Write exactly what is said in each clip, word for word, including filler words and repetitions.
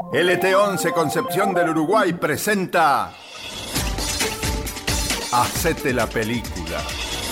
L T once Concepción del Uruguay presenta Hacete la película.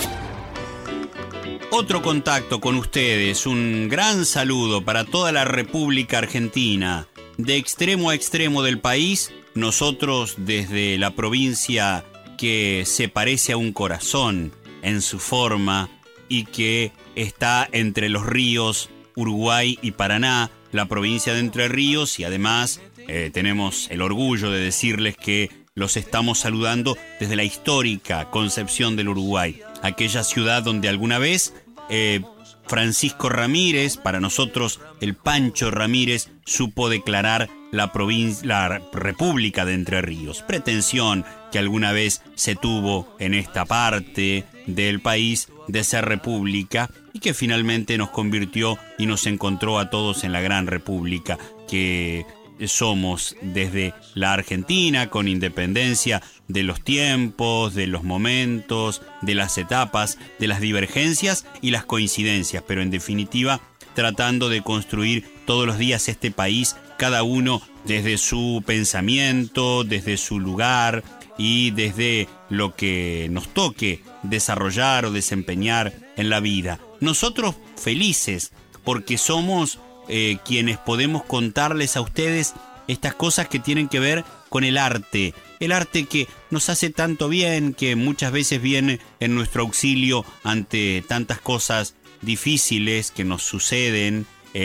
Otro contacto con ustedes, un gran saludo para toda la República Argentina. De extremo a extremo del país, nosotros desde la provincia que se parece a un corazón en su forma y que está entre los ríos Uruguay y Paraná, la provincia de Entre Ríos, y además eh, tenemos el orgullo de decirles que los estamos saludando desde la histórica Concepción del Uruguay, aquella ciudad donde alguna vez eh, Francisco Ramírez, para nosotros el Pancho Ramírez, supo declarar la, provincia, la República de Entre Ríos. Pretensión que alguna vez se tuvo en esta parte del país de ser república y que finalmente nos convirtió y nos encontró a todos en la gran república que somos desde la Argentina, con independencia de los tiempos, de los momentos, de las etapas, de las divergencias y las coincidencias, pero en definitiva tratando de construir todos los días este país, cada uno desde su pensamiento, desde su lugar y desde lo que nos toque desarrollar o desempeñar en la vida. Nosotros felices porque somos eh, quienes podemos contarles a ustedes estas cosas que tienen que ver con el arte. El arte que nos hace tanto bien, que muchas veces viene en nuestro auxilio ante tantas cosas difíciles que nos suceden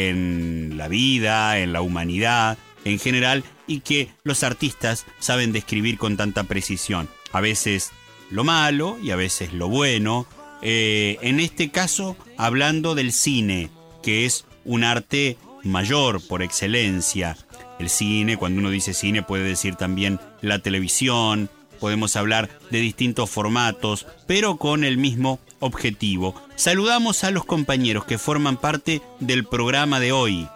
en la vida, en la humanidad en general, y que los artistas saben describir con tanta precisión. A veces lo malo y a veces lo bueno. Eh, en este caso, hablando del cine, que es un arte mayor por excelencia. El cine, cuando uno dice cine, puede decir también la televisión. Podemos hablar de distintos formatos, pero con el mismo objetivo. Saludamos a los compañeros que forman parte del programa de hoy.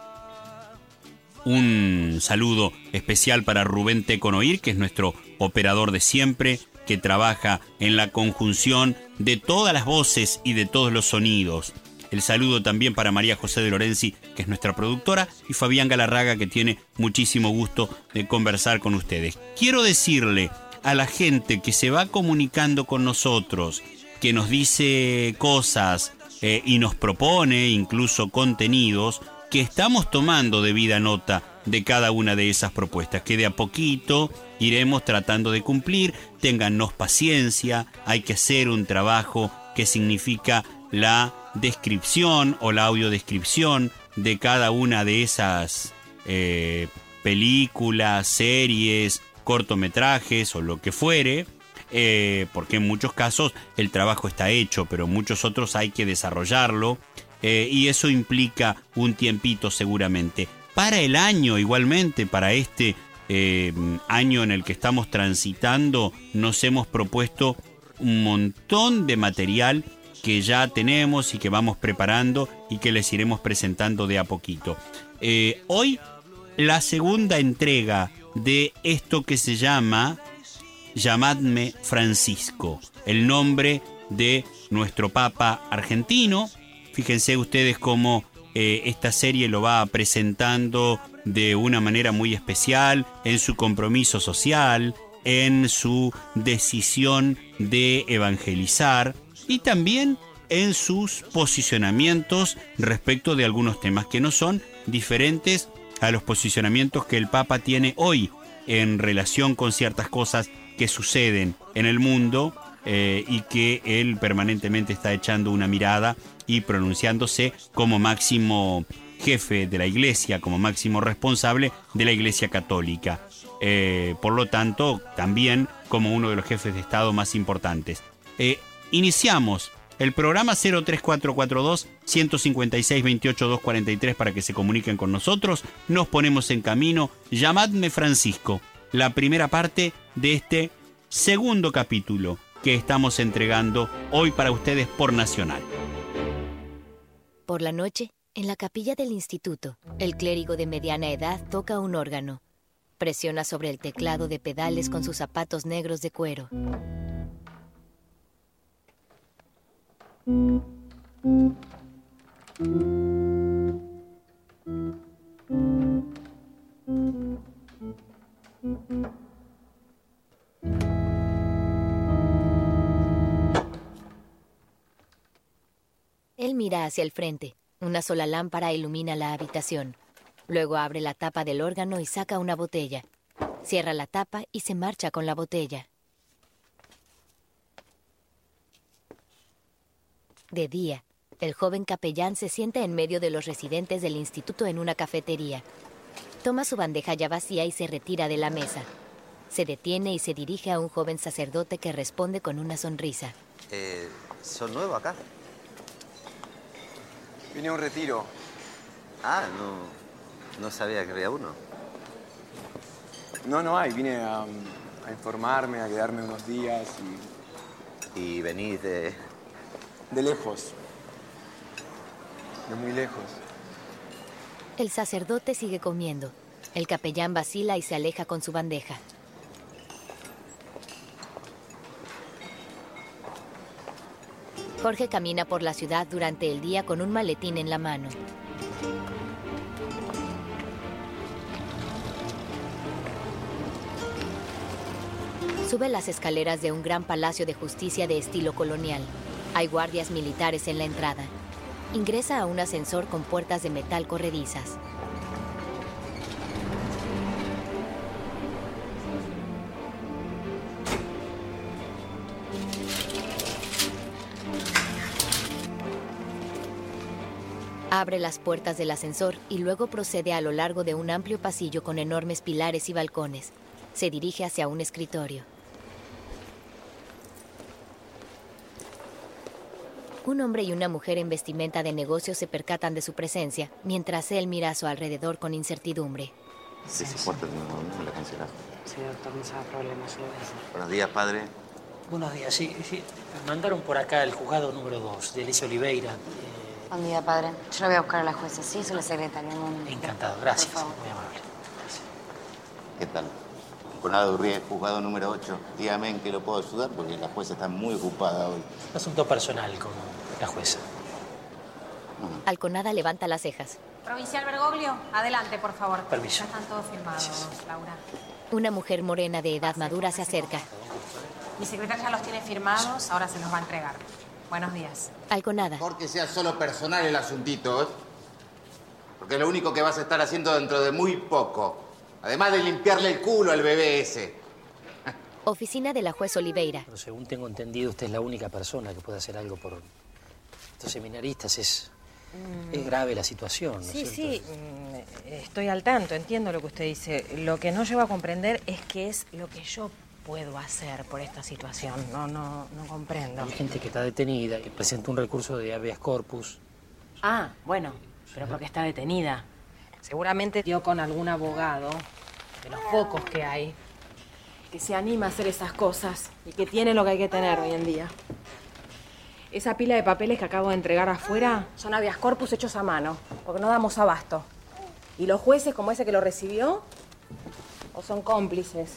Un saludo especial para Rubén Teconoir, que es nuestro operador de siempre, que trabaja en la conjunción de todas las voces y de todos los sonidos. El saludo también para María José de Lorenzi, que es nuestra productora, y Fabián Galarraga, que tiene muchísimo gusto de conversar con ustedes. Quiero decirle a la gente que se va comunicando con nosotros, que nos dice cosas eh, y nos propone incluso contenidos, que estamos tomando debida nota de cada una de esas propuestas, que de a poquito iremos tratando de cumplir. Téngannos paciencia, hay que hacer un trabajo que significa la descripción o la audiodescripción de cada una de esas eh, películas, series, cortometrajes o lo que fuere, eh, porque en muchos casos el trabajo está hecho, pero en muchos otros hay que desarrollarlo. Eh, y eso implica un tiempito seguramente. Para el año, igualmente, para este eh, año en el que estamos transitando, nos hemos propuesto un montón de material que ya tenemos y que vamos preparando y que les iremos presentando de a poquito. Eh, hoy, la segunda entrega de esto que se llama Llamadme Francisco, el nombre de nuestro Papa argentino. Fíjense ustedes cómo eh, esta serie lo va presentando de una manera muy especial en su compromiso social, en su decisión de evangelizar y también en sus posicionamientos respecto de algunos temas que no son diferentes a los posicionamientos que el Papa tiene hoy en relación con ciertas cosas que suceden en el mundo eh, y que él permanentemente está echando una mirada y pronunciándose como máximo jefe de la Iglesia, como máximo responsable de la Iglesia Católica. Eh, por lo tanto, también como uno de los jefes de Estado más importantes. Eh, iniciamos el programa cero tres cuatro cuatro dos, uno cinco seis, dos ocho, dos cuatro tres para que se comuniquen con nosotros. Nos ponemos en camino. Llamadme Francisco, la primera parte de este segundo capítulo que estamos entregando hoy para ustedes por Nacional. Por la noche, en la capilla del instituto, el clérigo de mediana edad toca un órgano. Presiona sobre el teclado de pedales con sus zapatos negros de cuero. mira hacia el frente. Una sola lámpara ilumina la habitación. Luego abre la tapa del órgano y saca una botella. Cierra la tapa y se marcha con la botella. De día, el joven capellán se sienta en medio de los residentes del instituto en una cafetería. Toma su bandeja ya vacía y se retira de la mesa. Se detiene y se dirige a un joven sacerdote que responde con una sonrisa. Eh, ¿Son nuevos acá? Vine a un retiro. Ah, no, no sabía que había uno. No, no hay. Vine a, a informarme, a quedarme unos días y... ¿Y venís de...? De lejos. De muy lejos. El sacerdote sigue comiendo. El capellán vacila y se aleja con su bandeja. Jorge camina por la ciudad durante el día con un maletín en la mano. Sube las escaleras de un gran palacio de justicia de estilo colonial. Hay guardias militares en la entrada. Ingresa a un ascensor con puertas de metal corredizas. Abre las puertas del ascensor y luego procede a lo largo de un amplio pasillo con enormes pilares y balcones. Se dirige hacia un escritorio. Un hombre y una mujer en vestimenta de negocio se percatan de su presencia, mientras él mira a su alrededor con incertidumbre. Sí, sí, sí. No la cancelas. Sí, doctor, no sabe problemas. Buenos días, padre. Buenos días, sí, sí. Me mandaron por acá el juzgado número dos de Alicia Oliveira. Eh... Buen día, padre. Yo la voy a buscar a la jueza. Sí, soy la secretaria. Un momento. Encantado, gracias. Por favor. Muy amable. Gracias. ¿Qué tal? Conrado Urrié, juzgado número ocho. Dígame en qué lo puedo ayudar porque la jueza está muy ocupada hoy. Asunto personal con la jueza. Uh-huh. Alconada levanta las cejas. Provincial Bergoglio, adelante, por favor. Permiso. Ya están todos firmados, Gracias. Laura. Una mujer morena de edad madura se acerca. Mi secretaria ya los tiene firmados, ahora se los va a entregar. Buenos días. Alconada. Mejor que sea solo personal el asuntito, ¿eh? Porque es lo único que vas a estar haciendo dentro de muy poco. Además de limpiarle el culo al bebé ese. Oficina de la juez Oliveira. Pero según tengo entendido, usted es la única persona que puede hacer algo por estos seminaristas. Es, mm. es grave la situación, ¿no Sí, es sí, cierto? estoy al tanto, entiendo lo que usted dice. Lo que no llego a comprender es qué es lo que yo puedo hacer por esta situación. No, no, no comprendo. Hay gente que está detenida, que presenta un recurso de habeas corpus. Ah, bueno, pero porque está detenida. Seguramente dio con algún abogado, de los pocos que hay, que se anima a hacer esas cosas y que tiene lo que hay que tener hoy en día. Esa pila de papeles que acabo de entregar afuera son habeas corpus hechos a mano, porque no damos abasto. Y los jueces, como ese que lo recibió, o son cómplices,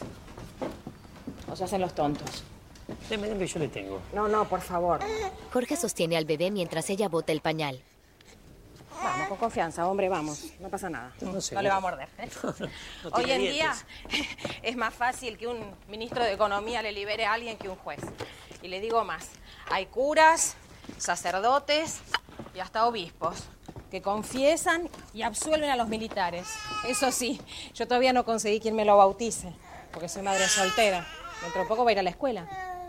o se hacen los tontos. Deme, deme, yo le tengo. No, no, por favor. Jorge sostiene al bebé mientras ella bota el pañal. Vamos, con confianza, hombre, vamos. No pasa nada. No, sé, no le va a morder. ¿eh? No, no, no Hoy tiene en día dientes. es más fácil que un ministro de Economía le libere a alguien que un juez. Y le digo más. Hay curas, sacerdotes y hasta obispos que confiesan y absuelven a los militares. Eso sí, yo todavía no conseguí quien me lo bautice, porque soy madre soltera. Dentro de poco va a ir a la escuela.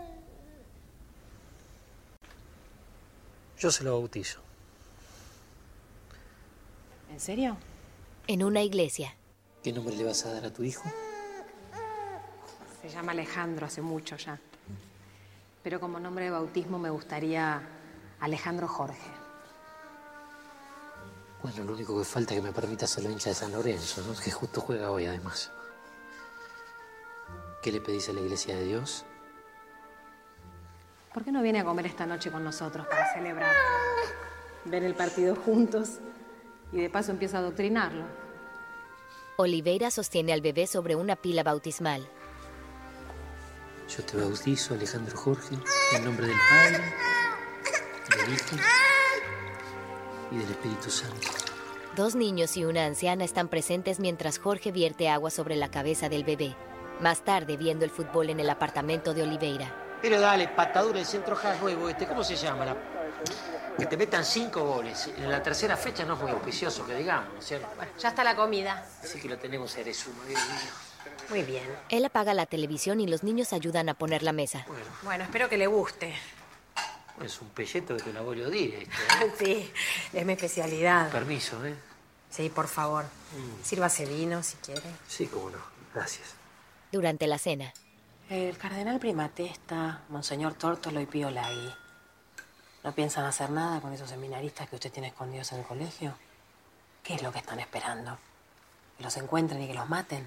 Yo se lo bautizo. ¿En serio? En una iglesia. ¿Qué nombre le vas a dar a tu hijo? Se llama Alejandro hace mucho ya. Pero como nombre de bautismo me gustaría Alejandro Jorge. Bueno, lo único que falta es que me permita ser la hincha de San Lorenzo, ¿no? Que justo juega hoy, además. ¿Qué le pedís a la iglesia de Dios? ¿Por qué no viene a comer esta noche con nosotros para celebrar? Ver el partido juntos y de paso empieza a adoctrinarlo. Oliveira sostiene al bebé sobre una pila bautismal. Yo te bautizo, Alejandro Jorge, en nombre del Padre, del Hijo y del Espíritu Santo. Dos niños y una anciana están presentes mientras Jorge vierte agua sobre la cabeza del bebé. Más tarde, viendo el fútbol en el apartamento de Oliveira. Pero dale, patadura, el centro ja huevo este, ¿cómo se llama? La... Que te metan cinco goles en la tercera fecha no es muy auspicioso, que digamos, ¿no es cierto? Bueno, ya está la comida. Así que lo tenemos eres uno, Dios mío. Muy bien. Él apaga la televisión y los niños ayudan a poner la mesa. Bueno, Bueno, espero que le guste. es un pelleto que te la voy a odir, esto, ¿eh? Sí, es mi especialidad. Permiso, ¿eh? Sí, por favor. Sírvase vino si quiere. Sí, cómo no. Gracias. Durante la cena, El cardenal Primatesta, Monseñor Tórtolo y Pío Lagui. ¿No piensan hacer nada con esos seminaristas que usted tiene escondidos en el colegio? ¿Qué es lo que están esperando? ¿Que los encuentren y que los maten?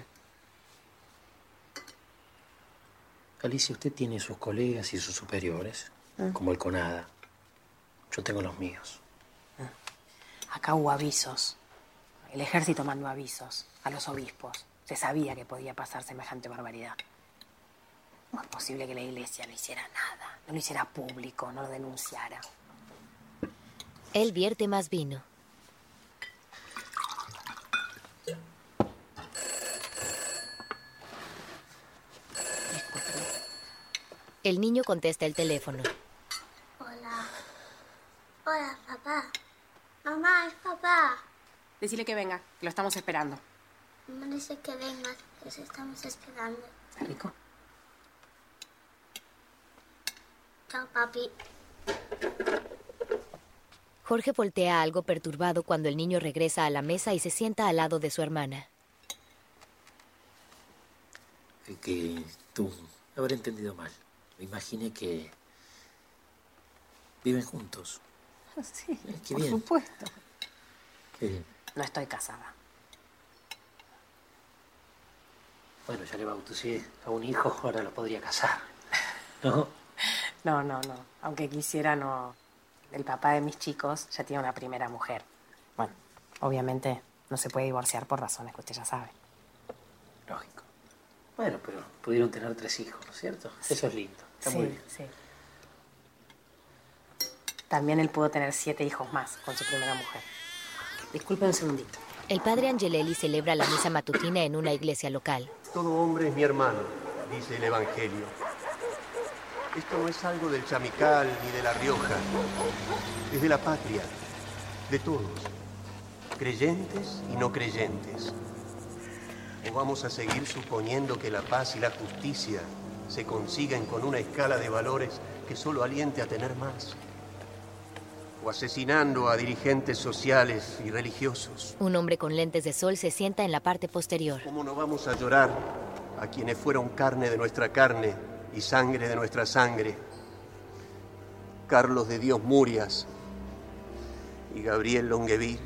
Alicia, usted tiene sus colegas y sus superiores, ¿Mm? como el CONADA. Yo tengo los míos. Acá hubo avisos. El ejército mandó avisos a los obispos. Se sabía que podía pasar semejante barbaridad. No es posible que la iglesia no hiciera nada, no lo hiciera público, no lo denunciara. él vierte más vino. El niño contesta el teléfono. Hola. Hola, papá. Mamá, es papá. Decile que venga, que lo estamos esperando. Mamá dice que vengas, que os estamos esperando. ¿Está rico? Chao, papi. Jorge voltea algo perturbado cuando el niño regresa a la mesa y se sienta al lado de su hermana. Que tú habré entendido mal. Me imaginé que viven juntos. Sí, Eh, qué por bien. supuesto. Qué bien. No estoy casada. Bueno, ya le bauticé a un hijo, ahora lo podría casar. ¿No? No, no, no. Aunque quisiera, no. El papá de mis chicos ya tiene una primera mujer. Bueno, obviamente no se puede divorciar por razones que usted ya sabe. Lógico. Bueno, pero pudieron tener tres hijos, ¿no es cierto? Sí. Eso es lindo. Está Sí, muy bien. sí. También él pudo tener siete hijos más con su primera mujer. Disculpe un segundito. El padre Angelelli celebra la misa matutina en una iglesia local. Todo hombre es mi hermano, dice el Evangelio. Esto no es algo del Chamical ni de La Rioja. Es de la patria, de todos, creyentes y no creyentes. ¿O vamos a seguir suponiendo que la paz y la justicia se consiguen con una escala de valores que solo aliente a tener más? ¿O asesinando a dirigentes sociales y religiosos? Un hombre con lentes de sol se sienta en la parte posterior. ¿Cómo no vamos a llorar a quienes fueron carne de nuestra carne y sangre de nuestra sangre? Carlos de Dios Murias y Gabriel Longueville.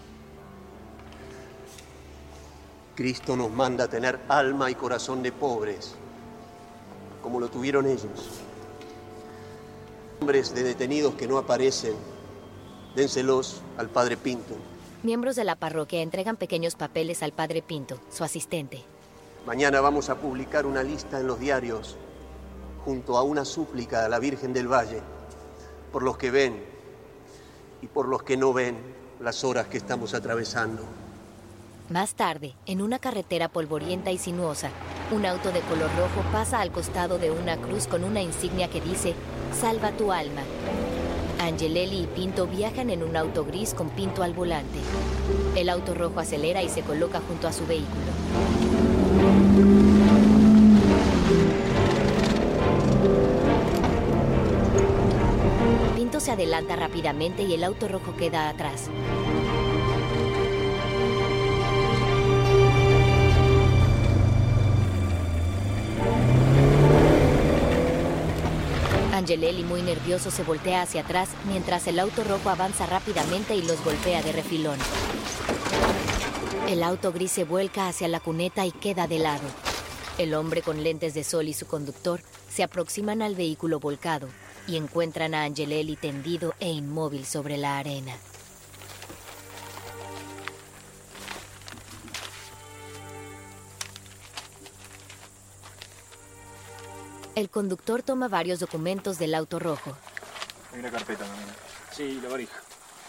Cristo nos manda a tener alma y corazón de pobres, como lo tuvieron ellos. Nombres de detenidos que no aparecen, dénselos al padre Pinto. Miembros de la parroquia entregan pequeños papeles al padre Pinto, su asistente. Mañana vamos a publicar una lista en los diarios, junto a una súplica a la Virgen del Valle, por los que ven y por los que no ven las horas que estamos atravesando. Más tarde, en una carretera polvorienta y sinuosa, un auto de color rojo pasa al costado de una cruz con una insignia que dice «Salva tu alma». Angelelli y Pinto viajan en un auto gris con Pinto al volante. El auto rojo acelera y se coloca junto a su vehículo. Pinto se adelanta rápidamente y el auto rojo queda atrás. Angelelli, muy nervioso, se voltea hacia atrás mientras el auto rojo avanza rápidamente y los golpea de refilón. El auto gris se vuelca hacia la cuneta y queda de lado. El hombre con lentes de sol y su conductor se aproximan al vehículo volcado y encuentran a Angelelli tendido e inmóvil sobre la arena. El conductor toma varios documentos del auto rojo. Hay una carpeta también. Sí, la varija.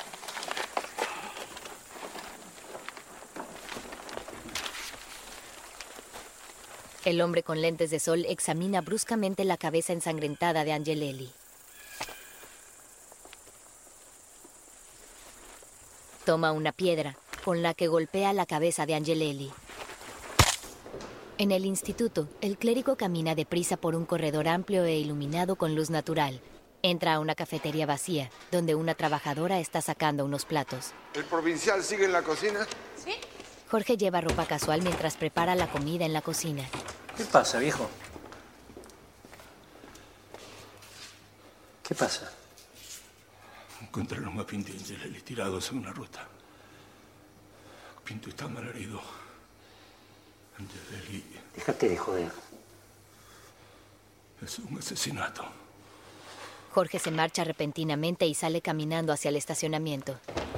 El hombre con lentes de sol examina bruscamente la cabeza ensangrentada de Angelelli. Toma una piedra, con la que golpea la cabeza de Angelelli. En el instituto, el clérigo camina deprisa por un corredor amplio e iluminado con luz natural. Entra a una cafetería vacía, donde una trabajadora está sacando unos platos. ¿El provincial sigue en la cocina? Sí. Jorge lleva ropa casual mientras prepara la comida en la cocina. ¿Qué pasa, viejo? ¿Qué pasa? Encontré los mapping de Angelelli tirados en una ruta. Pinto está mal herido. Angelelli... Déjate de joder. Es un asesinato. Jorge se marcha repentinamente y sale caminando hacia el estacionamiento.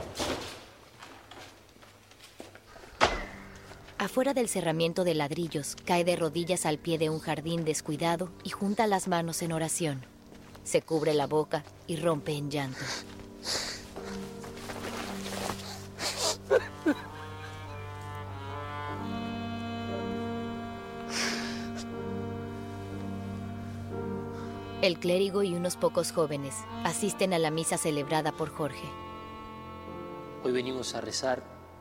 Afuera del cerramiento de ladrillos, cae de rodillas al pie de un jardín descuidado y junta las manos en oración. Se cubre la boca y rompe en llanto. El clérigo y unos pocos jóvenes asisten a la misa celebrada por Jorge. Hoy venimos a rezar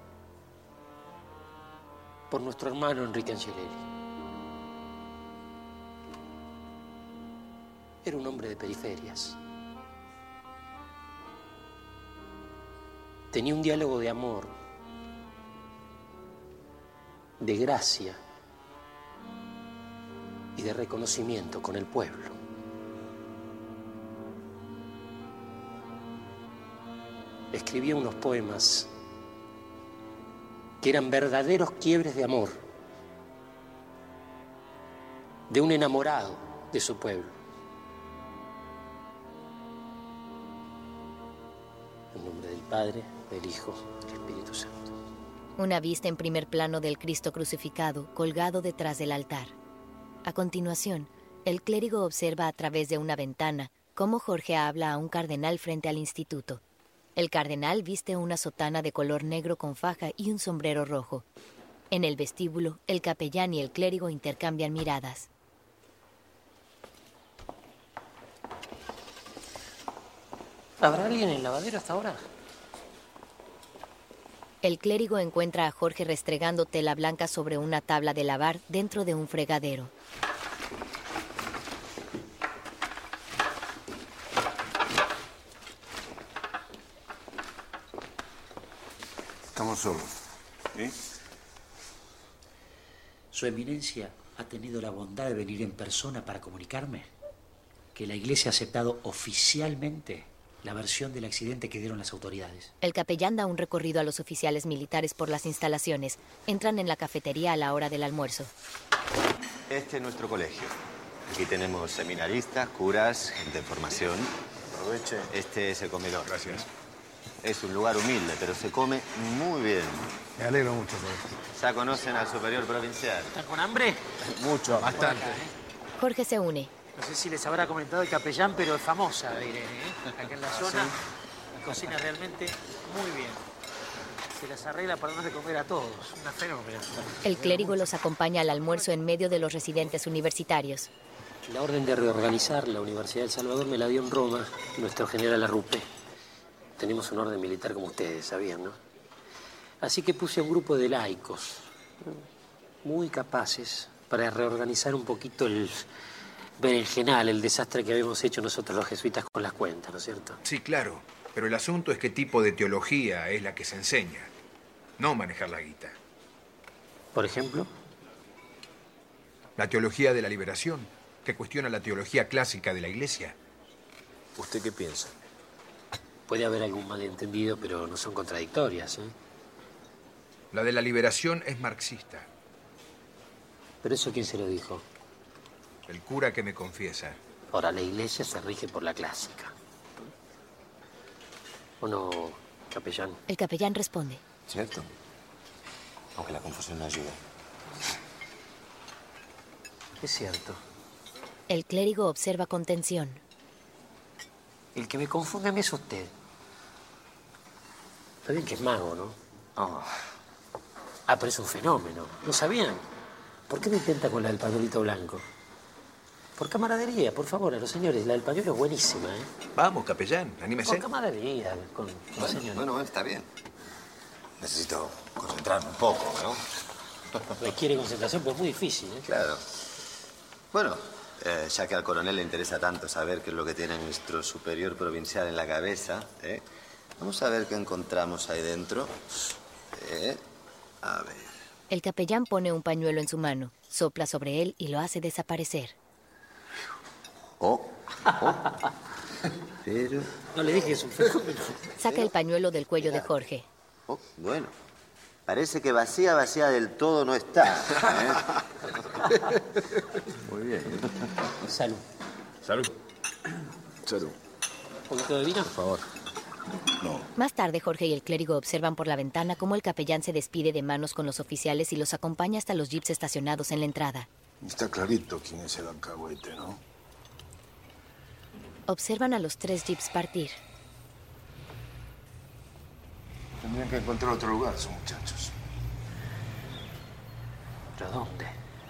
por nuestro hermano Enrique Angelelli. Era un hombre de periferias. Tenía un diálogo de amor, de gracia y de reconocimiento con el pueblo. Escribía unos poemas que eran verdaderos quiebres de amor, de un enamorado de su pueblo. En nombre del Padre, del Hijo, del Espíritu Santo. Una vista en primer plano del Cristo crucificado, colgado detrás del altar. A continuación, el clérigo observa a través de una ventana cómo Jorge habla a un cardenal frente al instituto. El cardenal viste una sotana de color negro con faja y un sombrero rojo. En el vestíbulo, el capellán y el clérigo intercambian miradas. ¿Habrá alguien en el lavadero hasta ahora? El clérigo encuentra a Jorge restregando tela blanca sobre una tabla de lavar dentro de un fregadero. Estamos solos. ¿Sí? Su eminencia ha tenido la bondad de venir en persona para comunicarme que la iglesia ha aceptado oficialmente la versión del accidente que dieron las autoridades. El capellán da un recorrido a los oficiales militares por las instalaciones. Entran en la cafetería a la hora del almuerzo. Este es nuestro colegio. Aquí tenemos seminaristas, curas, gente en formación. Aproveche. Este es el comedor. Gracias. Es un lugar humilde, pero se come muy bien. Me alegro mucho por esto. ¿Ya conocen al superior provincial? ¿Están con hambre? Mucho, bastante. Acá, ¿eh? Jorge se une. No sé si les habrá comentado el capellán, pero es famosa Irene, ¿eh? Acá en la zona, la cocina realmente muy bien. Se las arregla para darnos de comer a todos. Una fenómena. El clérigo los acompaña al almuerzo en medio de los residentes universitarios. La orden de reorganizar la Universidad del Salvador me la dio en Roma nuestro general Arrupe. Tenemos un orden militar como ustedes, ¿sabían, no? Así que puse a un grupo de laicos, muy capaces, para reorganizar un poquito el berenjenal, el desastre que habíamos hecho nosotros los jesuitas con las cuentas, ¿no es cierto? Sí, claro. Pero el asunto es qué tipo de teología es la que se enseña, no manejar la guita. ¿Por ejemplo? La teología de la liberación, que cuestiona la teología clásica de la Iglesia. ¿Usted qué piensa? Puede haber algún malentendido, pero no son contradictorias, ¿eh? La de la liberación es marxista. ¿Pero eso quién se lo dijo? El cura que me confiesa. Ahora, la Iglesia se rige por la clásica. ¿O no, capellán? El capellán responde. Cierto. Aunque la confusión no ayuda. Es cierto. El clérigo observa con tensión. El que me confunde a mí es usted. Está bien que es mago, ¿no? Oh. Ah, pero es un fenómeno. ¿No sabían? ¿Por qué me intenta con la del pañuelito blanco? Por camaradería, por favor, a los señores. La del pañuelo es buenísima, ¿eh? Vamos, capellán, anímese. Por camaradería, con, con los señores. Bueno, está bien. Necesito concentrarme un poco, ¿no? Requiere concentración, pero es muy difícil, ¿eh? Claro. Bueno, eh, ya que al coronel le interesa tanto saber qué es lo que tiene nuestro superior provincial en la cabeza, ¿eh? Vamos a ver qué encontramos ahí dentro. Eh, a ver. El capellán pone un pañuelo en su mano, sopla sobre él y lo hace desaparecer. Oh, oh. Pero... No le dije que es un fenómeno. Saca el pañuelo del cuello de Jorge. Oh, bueno. Parece que vacía, vacía del todo no está. ¿eh? Muy bien. Salud. Salud. Salud. ¿Un poquito de vino? Por favor. No. Más tarde, Jorge y el clérigo observan por la ventana cómo el capellán se despide de manos con los oficiales y los acompaña hasta los jeeps estacionados en la entrada. Está clarito quién es el alcahuete, ¿no? Observan a los tres jeeps partir. Tendrían que encontrar otro lugar, esos muchachos. ¿Pero dónde?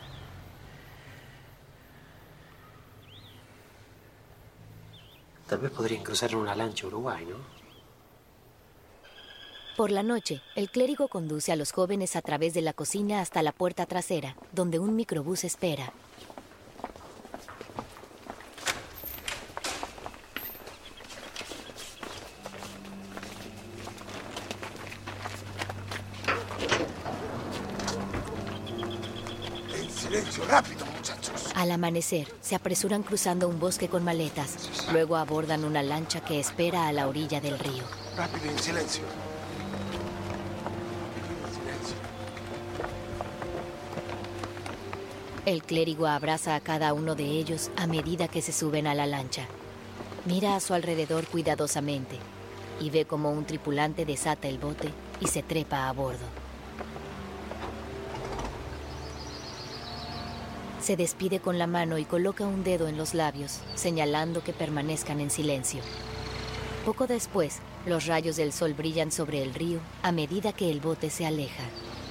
Tal vez podrían cruzar en una lancha a Uruguay, ¿no? Por la noche, el clérigo conduce a los jóvenes a través de la cocina hasta la puerta trasera, donde un microbús espera. Silencio, rápido, muchachos. Al amanecer, se apresuran cruzando un bosque con maletas. Luego abordan una lancha que espera a la orilla del río. Rápido y en silencio. Silencio. El clérigo abraza a cada uno de ellos a medida que se suben a la lancha. Mira a su alrededor cuidadosamente y ve cómo un tripulante desata el bote y se trepa a bordo. Se despide con la mano y coloca un dedo en los labios, señalando que permanezcan en silencio. Poco después, los rayos del sol brillan sobre el río a medida que el bote se aleja.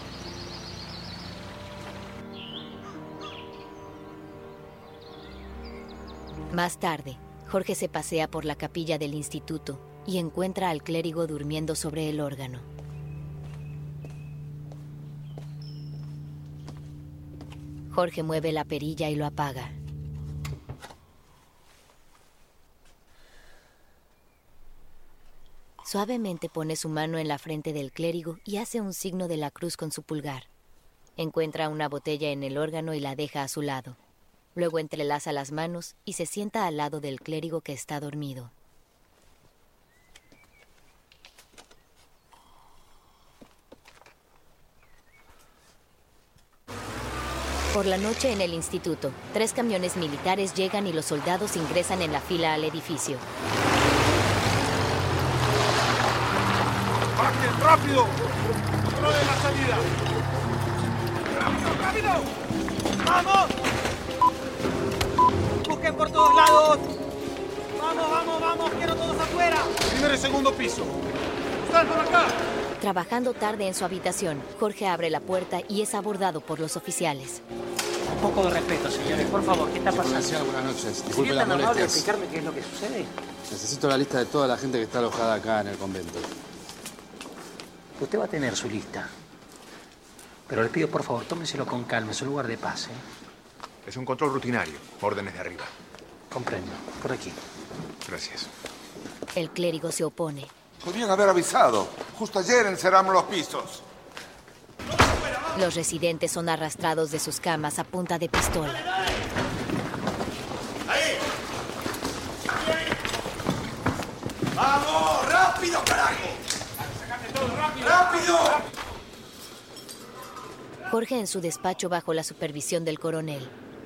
Más tarde, Jorge se pasea por la capilla del instituto y encuentra al clérigo durmiendo sobre el órgano. Jorge mueve la perilla y lo apaga. Suavemente pone su mano en la frente del clérigo y hace un signo de la cruz con su pulgar. Encuentra una botella en el órgano y la deja a su lado. Luego entrelaza las manos y se sienta al lado del clérigo que está dormido. Por la noche en el instituto, tres camiones militares llegan y los soldados ingresan en la fila al edificio. ¡Bajen rápido! ¡Controlen la salida! ¡Rápido, rápido! ¡Vamos! ¡Busquen por todos lados! ¡Vamos, vamos, vamos! ¡Quiero todos afuera! Primer y segundo piso. ¡Están por acá! Trabajando tarde en su habitación, Jorge abre la puerta y es abordado por los oficiales. Un poco de respeto, señores, por favor, ¿qué está pasando? Policía, buenas noches. ¿Sería Disculpe las tan amable de molestias. explicarme qué es lo que sucede? Necesito la lista de toda la gente que está alojada acá en el convento. Usted va a tener su lista. Pero le pido, por favor, tómenselo con calma, es un lugar de paz, ¿eh? Es un control rutinario. Órdenes de arriba. Comprendo. Por aquí. Gracias. El clérigo se opone. Podrían haber avisado. Justo ayer encerramos los pisos. Los residentes son arrastrados de sus camas a punta de pistola. ¡Ahí! ¡Vamos! ¡Rápido, carajo! ¡Sácame todo, rápido! ¡Rápido! Jorge en su despacho bajo la supervisión del coronel.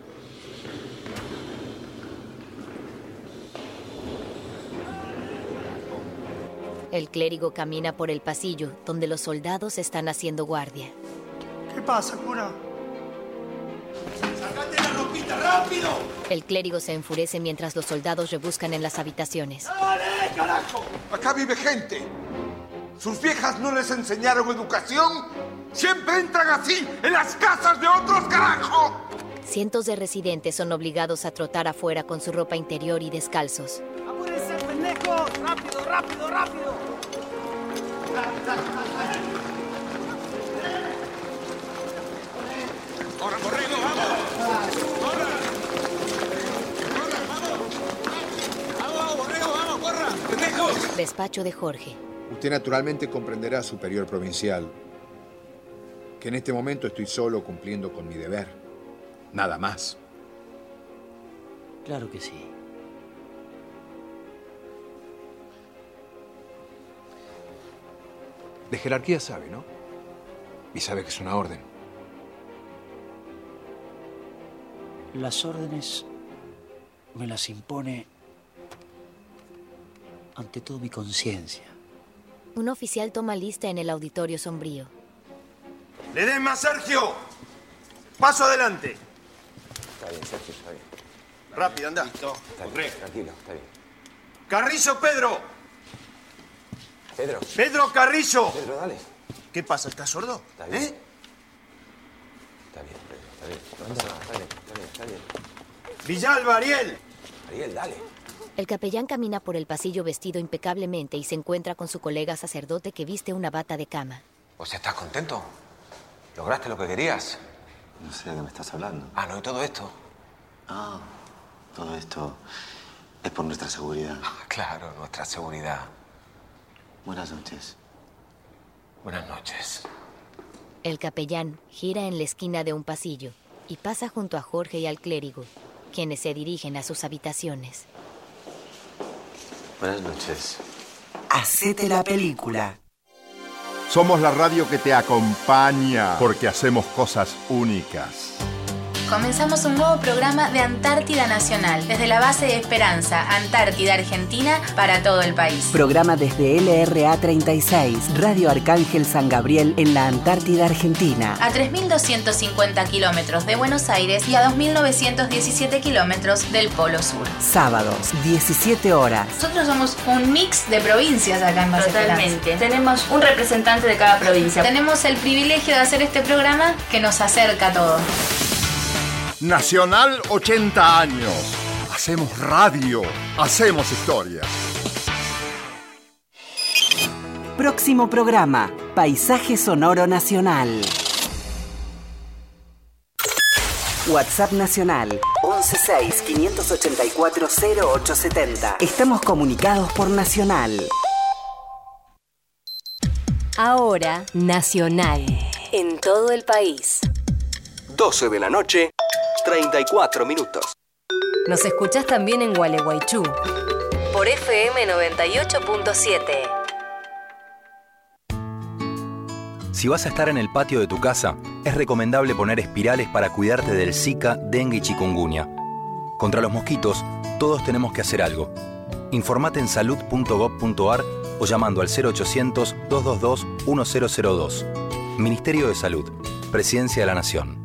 El clérigo camina por el pasillo, donde los soldados están haciendo guardia. ¿Qué pasa, cura? ¡Sácate la ropita, rápido! El clérigo se enfurece mientras los soldados rebuscan en las habitaciones. ¡Dale, carajo! Acá vive gente. ¿Sus viejas no les enseñaron educación? ¡Siempre entran así en las casas de otros, carajo! Cientos de residentes son obligados a trotar afuera con su ropa interior y descalzos. ¡Apúrense, pendejos! ¡Rápido, rápido, rápido! ¡Corran, borrego, vamos! ¡Corran! ¡Vamos, vamos, borrego, vamos, corran! ¡Pendejos! Despacho de Jorge. Usted naturalmente comprenderá, superior provincial, que en este momento estoy solo cumpliendo con mi deber. Nada más. Claro que sí. De jerarquía sabe, ¿no? Y sabe que es una orden. Las órdenes me las impone ante todo mi conciencia. Un oficial toma lista en el auditorio sombrío. ¡Ledesma, Sergio! ¡Paso adelante! Está bien, Sergio, está bien. Rápido, anda. Está bien, tranquilo, está bien. ¡Carrillo, Pedro! Pedro. ¡Pedro Carrillo! Pedro, dale. ¿Qué pasa? ¿Estás sordo? Está bien. ¿Eh? Está bien, Pedro, está bien. No pasa nada, está bien, está bien, está bien. Villalba, Ariel. Ariel, dale. El capellán camina por el pasillo vestido impecablemente y se encuentra con su colega sacerdote que viste una bata de cama. ¿O sea, estás contento? ¿Lograste lo que querías? No sé de qué me estás hablando. Ah, ¿no? ¿Y todo esto? Ah, todo esto es por nuestra seguridad. Claro, nuestra seguridad. Buenas noches. Buenas noches. El capellán gira en la esquina de un pasillo y pasa junto a Jorge y al clérigo, quienes se dirigen a sus habitaciones. Buenas noches. Hacete la película. Somos la radio que te acompaña porque hacemos cosas únicas. Comenzamos un nuevo programa de Antártida Nacional, desde la base de Esperanza, Antártida, Argentina, para todo el país. Programa desde L R A treinta y seis, Radio Arcángel San Gabriel en la Antártida Argentina. A tres mil doscientos cincuenta kilómetros de Buenos Aires y a dos mil novecientos diecisiete kilómetros del Polo Sur. Sábados, diecisiete horas. Nosotros somos un mix de provincias acá en Base Totalmente. Esperanza. Tenemos un representante de cada provincia. Tenemos el privilegio de hacer este programa que nos acerca a todo. Nacional ochenta años. Hacemos radio, hacemos historia. Próximo programa, Paisaje Sonoro Nacional. WhatsApp Nacional once seis, quinientos ochenta y cuatro, cero ocho setenta. Estamos comunicados por Nacional. Ahora, Nacional. En todo el país. doce de la noche, treinta y cuatro minutos. Nos escuchás también en Gualeguaychú. Por F M noventa y ocho punto siete. Si vas a estar en el patio de tu casa, es recomendable poner espirales para cuidarte del Zika, dengue y chikungunya. Contra los mosquitos, todos tenemos que hacer algo. Informate en salud punto gob punto ar o llamando al cero ochocientos, doscientos veintidós, mil dos. Ministerio de Salud, Presidencia de la Nación.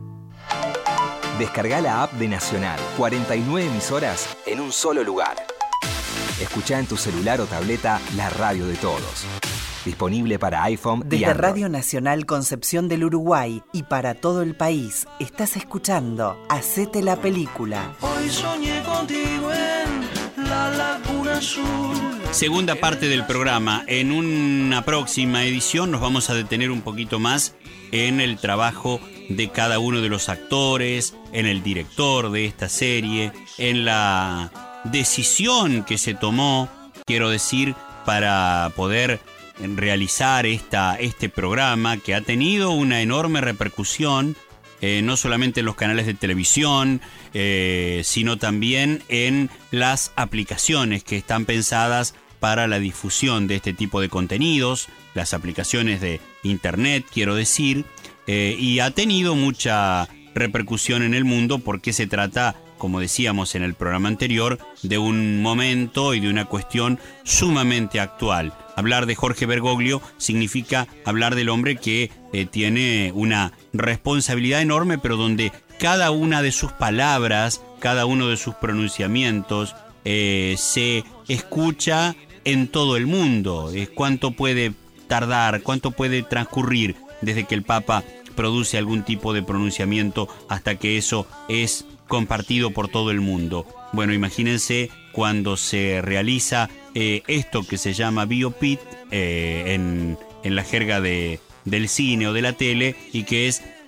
Descarga la app de Nacional. cuarenta y nueve emisoras en un solo lugar. Escuchá en tu celular o tableta la radio de todos. Disponible para iPhone y Desde Android. Radio Nacional Concepción del Uruguay y para todo el país, estás escuchando Hacete la película. Hoy soñé contigo en la Laguna Azul. Segunda parte del programa. En una próxima edición nos vamos a detener un poquito más en el trabajo de cada uno de los actores, en el director de esta serie, en la decisión que se tomó, quiero decir, para poder realizar esta, este programa que ha tenido una enorme repercusión, eh, no solamente en los canales de televisión, eh, sino también en las aplicaciones que están pensadas para la difusión de este tipo de contenidos, las aplicaciones de internet, quiero decir, eh, y ha tenido mucha repercusión en el mundo porque se trata, como decíamos en el programa anterior, de un momento y de una cuestión sumamente actual. Hablar de Jorge Bergoglio significa hablar del hombre que eh, tiene una responsabilidad enorme, pero donde cada una de sus palabras, cada uno de sus pronunciamientos eh, se escucha en todo el mundo. Es cuánto puede tardar, cuánto puede transcurrir desde que el Papa produce algún tipo de pronunciamiento hasta que eso es compartido por todo el mundo. Bueno, imagínense cuando se realiza eh, esto que se llama biopit eh, en, en la jerga de, del cine o de la tele, y que es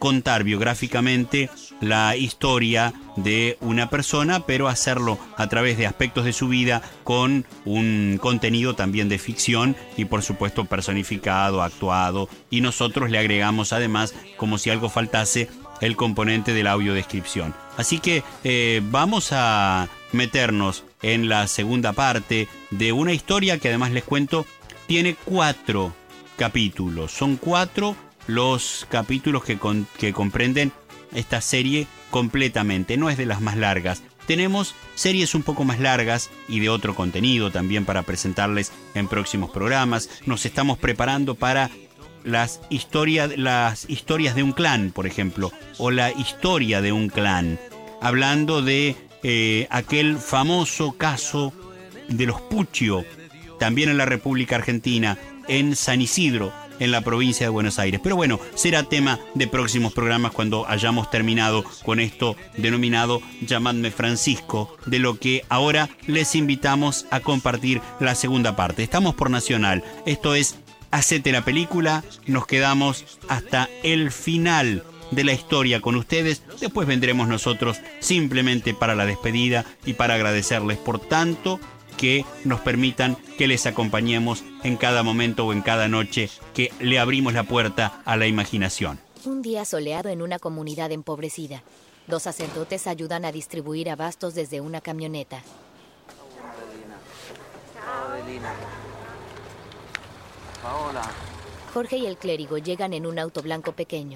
contar biográficamente la historia de una persona, pero hacerlo a través de aspectos de su vida con un contenido también de ficción y por supuesto personificado, actuado, y nosotros le agregamos además, como si algo faltase, el componente de la audiodescripción. Así que eh, vamos a meternos en la segunda parte de una historia que además les cuento tiene cuatro capítulos. Son cuatro los capítulos que, con, que comprenden esta serie completamente. No es de las más largas. Tenemos series un poco más largas y de otro contenido también para presentarles en próximos programas. Nos estamos preparando para las, historia, las historias de un clan, por ejemplo, o la historia de un clan, hablando de eh, aquel famoso caso de los Puccio, también en la República Argentina, en San Isidro, en la provincia de Buenos Aires. Pero bueno, será tema de próximos programas cuando hayamos terminado con esto denominado Llamadme Francisco, de lo que ahora les invitamos a compartir la segunda parte. Estamos por Nacional, esto es Hacete la Película, nos quedamos hasta el final de la historia con ustedes, después vendremos nosotros simplemente para la despedida y para agradecerles por tanto que nos permitan que les acompañemos en cada momento o en cada noche que le abrimos la puerta a la imaginación. Un día soleado en una comunidad empobrecida. Dos sacerdotes ayudan a distribuir abastos desde una camioneta. Paola. Jorge y el clérigo llegan en un auto blanco pequeño.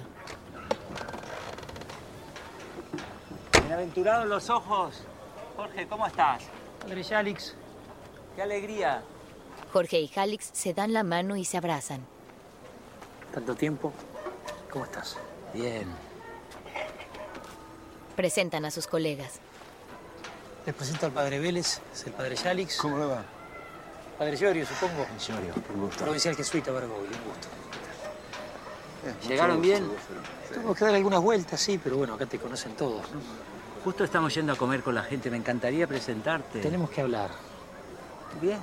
Bienaventurados los ojos. Jorge, ¿cómo estás? Padre Yalix. ¡Qué alegría! Jorge y Jalix se dan la mano y se abrazan. ¿Tanto tiempo? ¿Cómo estás? Bien. Presentan a sus colegas. Les presento al padre Vélez, es el padre Yalix. ¿Cómo le va? Padre Llorio, supongo. Llorio, por gusto. Provincial jesuita, Bargoy, un gusto. Eh, ¿Llegaron bien? Tuvimos que dar algunas vueltas, sí, pero bueno, acá te conocen todos, ¿no? Justo estamos yendo a comer con la gente, me encantaría presentarte. Tenemos que hablar. Bien.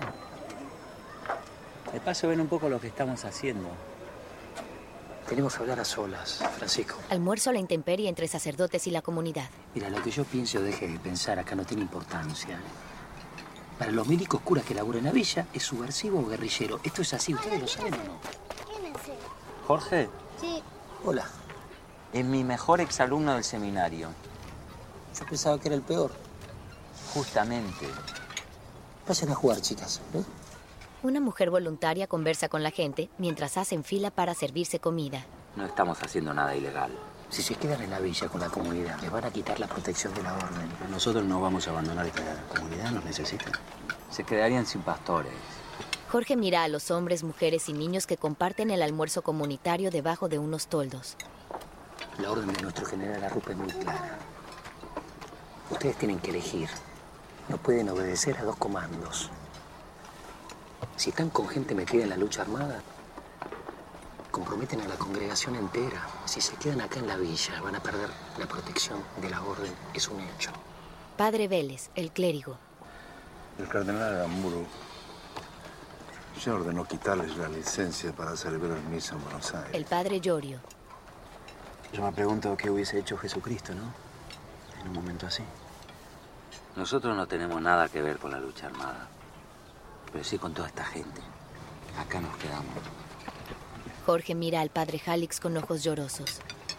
De paso ven un poco lo que estamos haciendo. Tenemos que hablar a solas, Francisco. Almuerzo a la intemperie entre sacerdotes y la comunidad. Mira, lo que yo pienso o deje de pensar acá no tiene importancia. Para los milicos curas que laburan en la villa, ¿es subversivo o guerrillero? Esto es así, ¿ustedes lo saben o no? Jorge. Sí. Hola. Es mi mejor exalumno del seminario. Yo pensaba que era el peor. Justamente. Vayan a jugar, chicas. ¿eh? Una mujer voluntaria conversa con la gente mientras hacen fila para servirse comida. No estamos haciendo nada ilegal. Si se quedan en la villa con la comunidad, les van a quitar la protección de la orden. Nosotros no vamos a abandonar esta comunidad, nos necesitan. Se quedarían sin pastores. Jorge mira a los hombres, mujeres y niños que comparten el almuerzo comunitario debajo de unos toldos. La orden de nuestro general Arrupe es muy clara. Ustedes tienen que elegir. No pueden obedecer a dos comandos. Si están con gente metida en la lucha armada, comprometen a la congregación entera. Si se quedan acá en la villa, van a perder la protección de la orden. Es un hecho. Padre Vélez, el clérigo. El cardenal Aramburu ya ordenó quitarles la licencia para celebrar misa en Buenos Aires. El padre Llorio. Yo me pregunto qué hubiese hecho Jesucristo, ¿no? En un momento así. Nosotros no tenemos nada que ver con la lucha armada, pero sí con toda esta gente. Acá nos quedamos. Jorge mira al padre Jalix con ojos llorosos.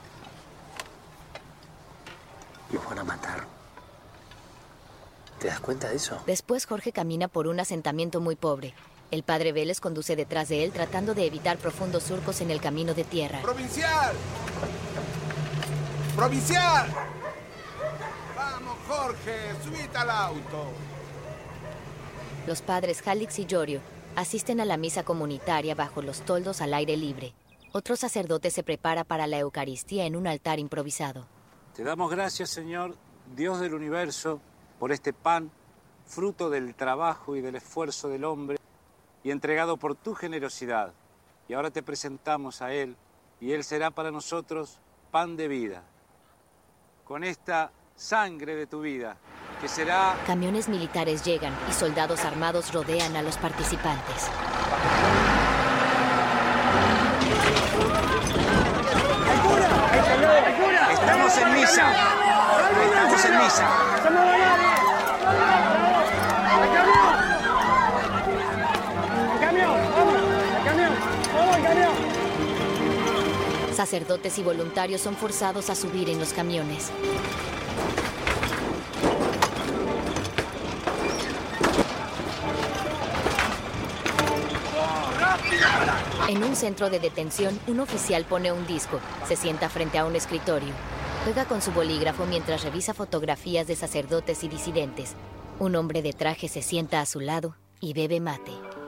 Los van a matar. ¿Te das cuenta de eso? Después Jorge camina por un asentamiento muy pobre. El padre Vélez conduce detrás de él tratando de evitar profundos surcos en el camino de tierra. ¡Provincial! ¡Provincial! ¡Vamos, Jorge! ¡Subite al auto! Los padres Jalix y Llorio asisten a la misa comunitaria bajo los toldos al aire libre. Otro sacerdote se prepara para la Eucaristía en un altar improvisado. Te damos gracias, Señor, Dios del universo, por este pan, fruto del trabajo y del esfuerzo del hombre, y entregado por tu generosidad. Y ahora te presentamos a Él, y Él será para nosotros pan de vida. Con esta sangre de tu vida, que será... Camiones militares llegan y soldados armados rodean a los participantes. ¡El cura! ¡El cura! Estamos en misa. Estamos en misa. Sacerdotes y voluntarios son forzados a subir en los camiones. En un centro de detención, un oficial pone un disco, se sienta frente a un escritorio. Juega con su bolígrafo mientras revisa fotografías de sacerdotes y disidentes. Un hombre de traje se sienta a su lado y bebe mate.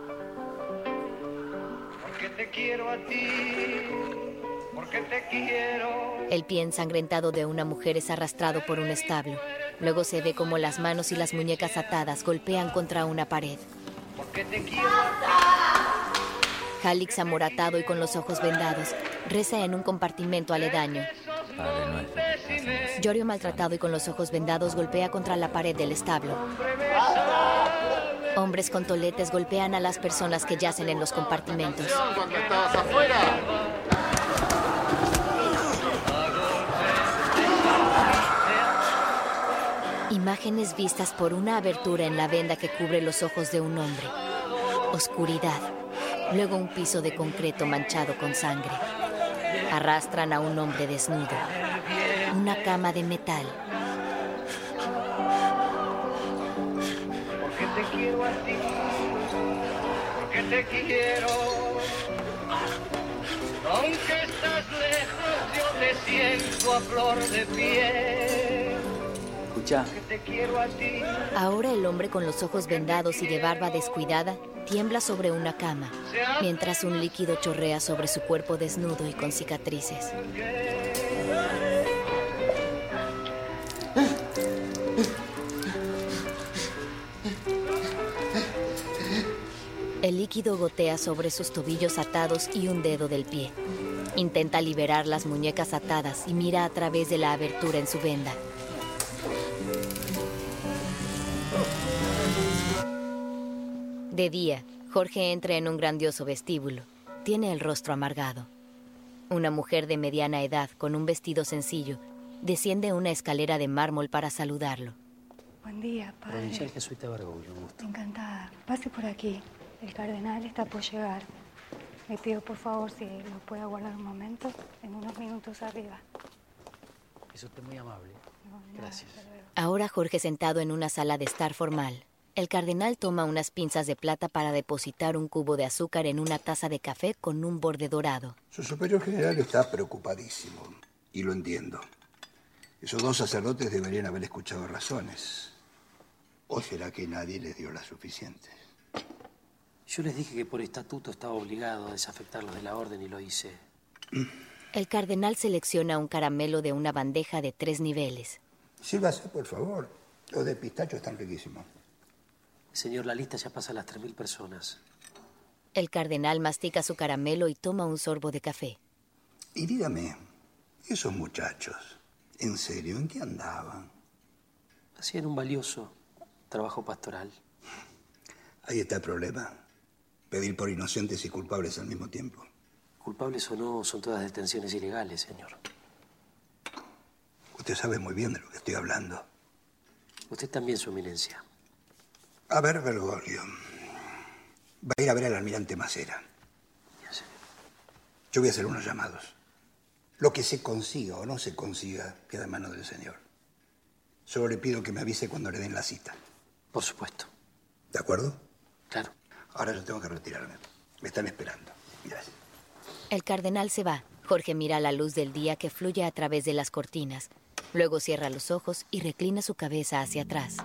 Porque te quiero a ti, porque te quiero. El pie ensangrentado de una mujer es arrastrado por un establo. Luego se ve como las manos y las muñecas atadas golpean contra una pared. Porque te quiero a ti. Jalix, amoratado y con los ojos vendados, reza en un compartimento aledaño. Padre nuestro. Yorio, maltratado y con los ojos vendados, golpea contra la pared del establo. Hombres con toletes golpean a las personas que yacen en los compartimentos. Cuando estabas afuera. Imágenes vistas por una abertura en la venda que cubre los ojos de un hombre. Oscuridad. Luego un piso de concreto manchado con sangre. Arrastran a un hombre desnudo. Una cama de metal. Porque te quiero a ti, porque te quiero. Aunque estás lejos, yo te siento a flor de piel. Escucha. Te quiero a ti. Ahora el hombre con los ojos vendados y de barba descuidada tiembla sobre una cama, mientras un líquido chorrea sobre su cuerpo desnudo y con cicatrices. El líquido gotea sobre sus tobillos atados y un dedo del pie. Intenta liberar las muñecas atadas y mira a través de la abertura en su venda. De día, Jorge entra en un grandioso vestíbulo. Tiene el rostro amargado. Una mujer de mediana edad, con un vestido sencillo, desciende una escalera de mármol para saludarlo. Buen día, padre. Provincial Jesuita Bargollo, un gusto. Encantada. Pase por aquí. El cardenal está por llegar. Le pido, por favor, si lo puede aguardar un momento, en unos minutos arriba. Es usted muy amable. No, Gracias. Ahora Jorge sentado en una sala de estar formal. El cardenal toma unas pinzas de plata para depositar un cubo de azúcar en una taza de café con un borde dorado. Su superior general está preocupadísimo, y lo entiendo. Esos dos sacerdotes deberían haber escuchado razones. ¿O será que nadie les dio las suficientes? Yo les dije que por estatuto estaba obligado a desafectarlos de la orden y lo hice. El cardenal selecciona un caramelo de una bandeja de tres niveles. Sírvase, por favor. Los de pistacho están riquísimos. Señor, la lista ya pasa a las tres mil personas. El cardenal mastica su caramelo y toma un sorbo de café. Y dígame, esos muchachos, ¿en serio en qué andaban? Hacían un valioso trabajo pastoral. Ahí está el problema. Pedir por inocentes y culpables al mismo tiempo. Culpables o no, son todas detenciones ilegales, señor. Usted sabe muy bien de lo que estoy hablando. Usted también, su eminencia. A ver, Bergoglio. Va a ir a ver al almirante Macera. Yo voy a hacer unos llamados. Lo que se consiga o no se consiga queda en manos del señor. Solo le pido que me avise cuando le den la cita. Por supuesto. ¿De acuerdo? Claro. Ahora yo tengo que retirarme. Me están esperando. Gracias. El cardenal se va. Jorge mira la luz del día que fluye a través de las cortinas. Luego cierra los ojos y reclina su cabeza hacia atrás.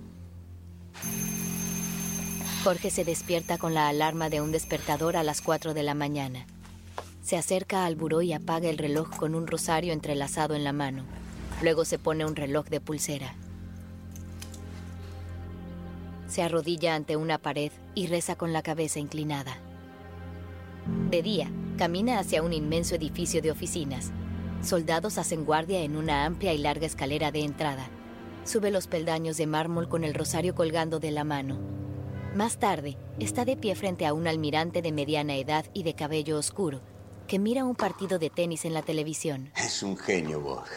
Jorge se despierta con la alarma de un despertador a las cuatro de la mañana. Se acerca al buró y apaga el reloj con un rosario entrelazado en la mano. Luego se pone un reloj de pulsera. Se arrodilla ante una pared y reza con la cabeza inclinada. De día, camina hacia un inmenso edificio de oficinas. Soldados hacen guardia en una amplia y larga escalera de entrada. Sube los peldaños de mármol con el rosario colgando de la mano. Más tarde, está de pie frente a un almirante de mediana edad y de cabello oscuro, que mira un partido de tenis en la televisión. Es un genio, Borg.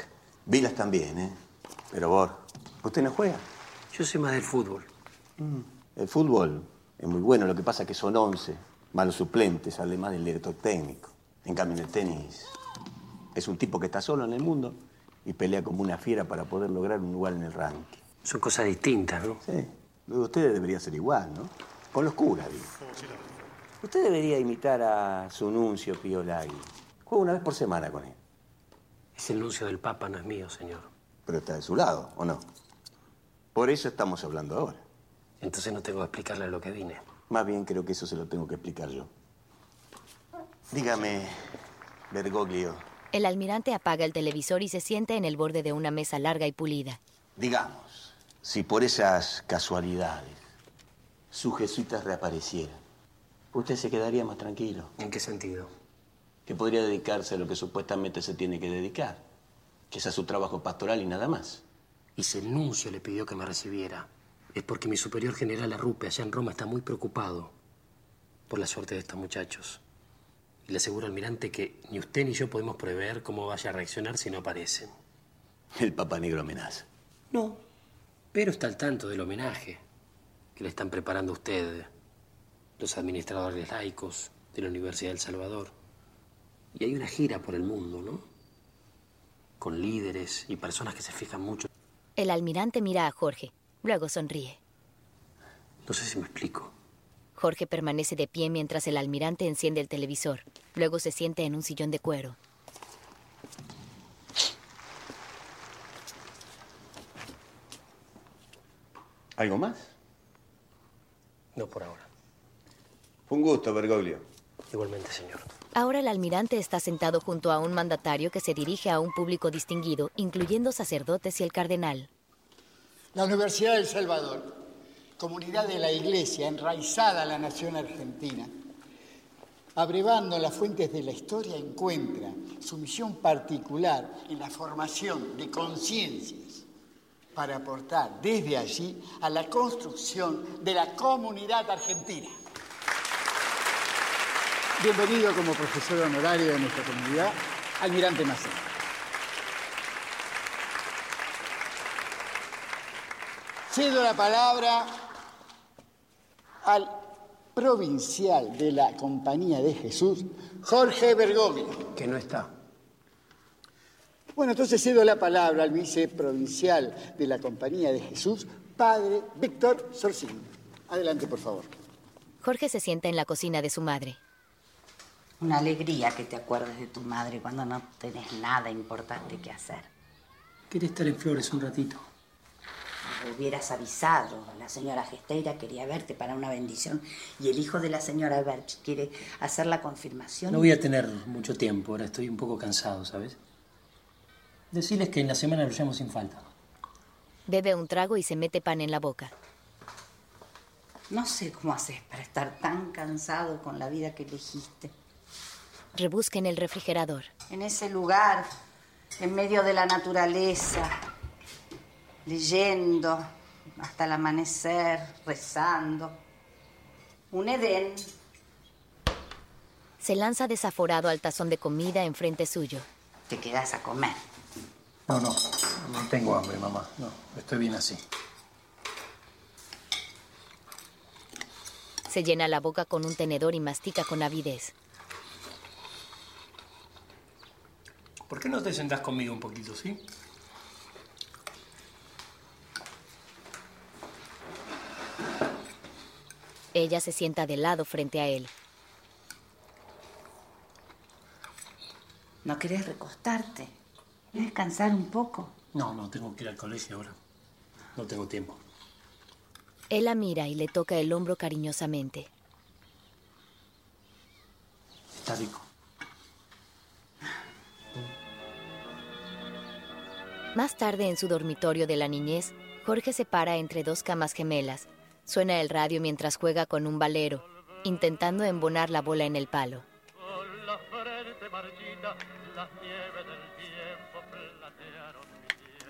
Vilas también, ¿eh? Pero vos, ¿usted no juega? Yo sé más del fútbol. Mm. El fútbol es muy bueno, lo que pasa es que son once, malos suplentes, además del director técnico. En cambio, en el tenis es un tipo que está solo en el mundo y pelea como una fiera para poder lograr un lugar en el ranking. Son cosas distintas, ¿no? Sí. Luego usted debería ser igual, ¿no? Con los curas, digo. Usted debería imitar a su nuncio Pío Lagui. Juega una vez por semana con él. Es el nuncio del Papa, no es mío, señor. Pero está de su lado, ¿o no? Por eso estamos hablando ahora. Entonces no tengo que explicarle lo que vine. Más bien creo que eso se lo tengo que explicar yo. Dígame, Bergoglio. El almirante apaga el televisor y se sienta en el borde de una mesa larga y pulida. Digamos, si por esas casualidades sus jesuitas reaparecieran, ¿usted se quedaría más tranquilo? ¿En qué sentido? Que podría dedicarse a lo que supuestamente se tiene que dedicar, que es a su trabajo pastoral y nada más. Y si el nuncio le pidió que me recibiera, es porque mi superior general Arrupe allá en Roma está muy preocupado por la suerte de estos muchachos. Y le aseguro, almirante, que ni usted ni yo podemos prever cómo vaya a reaccionar si no aparecen. El Papa Negro amenaza. No, pero está al tanto del homenaje que le están preparando a usted, los administradores laicos de la Universidad del Salvador. Y hay una gira por el mundo, ¿no? Con líderes y personas que se fijan mucho. El almirante mira a Jorge, luego sonríe. No sé si me explico. Jorge permanece de pie mientras el almirante enciende el televisor. Luego se sienta en un sillón de cuero. ¿Algo más? No por ahora. Fue un gusto, Bergoglio. Igualmente, señor. Ahora el almirante está sentado junto a un mandatario que se dirige a un público distinguido, incluyendo sacerdotes y el cardenal. La Universidad del Salvador, comunidad de la Iglesia enraizada a la nación argentina, abrevando las fuentes de la historia, encuentra su misión particular en la formación de conciencias para aportar desde allí a la construcción de la comunidad argentina. Bienvenido como profesor honorario de nuestra comunidad, almirante Massé. Cedo la palabra al provincial de la Compañía de Jesús, Jorge Bergoglio. Que no está. Bueno, entonces cedo la palabra al viceprovincial de la Compañía de Jesús, padre Víctor Sorcín. Adelante, por favor. Jorge se sienta en la cocina de su madre. Una alegría que te acuerdes de tu madre cuando no tenés nada importante que hacer. ¿Querés estar en Flores un ratito? Hubieras avisado. La señora Gesteira quería verte para una bendición y el hijo de la señora Berch quiere hacer la confirmación. No voy a tener mucho tiempo, ahora estoy un poco cansado, ¿sabes? Decirles que en la semana lo llamo sin falta. Bebe un trago y se mete pan en la boca. No sé cómo haces para estar tan cansado con la vida que elegiste. Rebusca en el refrigerador. En ese lugar, en medio de la naturaleza, leyendo hasta el amanecer, rezando. Un Edén. Se lanza desaforado al tazón de comida enfrente suyo. Te quedas a comer. No, no, no tengo hambre, mamá. No, estoy bien así. Se llena la boca con un tenedor y mastica con avidez. ¿Por qué no te sentás conmigo un poquito, sí? Ella se sienta de lado frente a él. ¿No querés recostarte? ¿Descansar un poco? No, no, tengo que ir al colegio ahora. No tengo tiempo. Él la mira y le toca el hombro cariñosamente. Está rico. Más tarde, en su dormitorio de la niñez, Jorge se para entre dos camas gemelas. Suena el radio mientras juega con un valero, intentando embonar la bola en el palo. Con la frente marchita, las nieves del tiempo platearon mi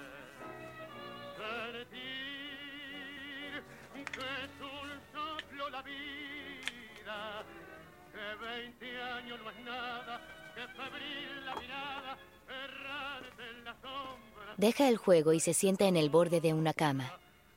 piel. Sentir que es un soplo la vida, que veinte años no es nada, que febril la mirada, errante. Deja el juego y se sienta en el borde de una cama.